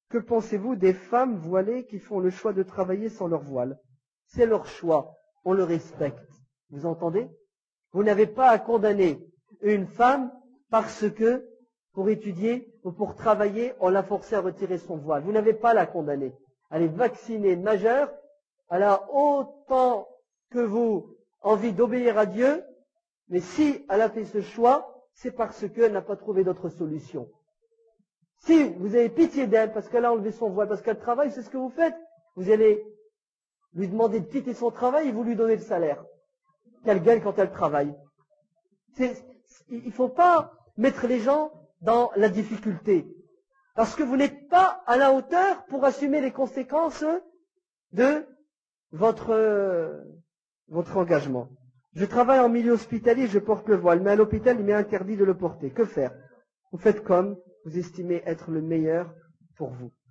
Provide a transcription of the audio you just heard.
Que pensez-vous des femmes voilées qui font le choix de travailler sans leur voile? C'est leur choix, on le respecte. Vous entendez? Vous n'avez pas à condamner une femme parce que, pour étudier ou pour travailler, on l'a forcée à retirer son voile. Vous n'avez pas à la condamner. Elle est vaccinée, majeure, elle a autant que vous envie d'obéir à Dieu, mais si elle a fait ce choix, c'est parce qu'elle n'a pas trouvé d'autre solution. Si vous avez pitié d'elle parce qu'elle a enlevé son voile, parce qu'elle travaille, c'est ce que vous faites. Vous allez lui demander de quitter son travail et vous lui donnez le salaire qu'elle gagne quand elle travaille. Il ne faut pas mettre les gens dans la difficulté. Parce que vous n'êtes pas à la hauteur pour assumer les conséquences de votre engagement. Je travaille en milieu hospitalier, je porte le voile, mais à l'hôpital, il m'est interdit de le porter. Que faire? Vous faites comme vous estimez être le meilleur pour vous.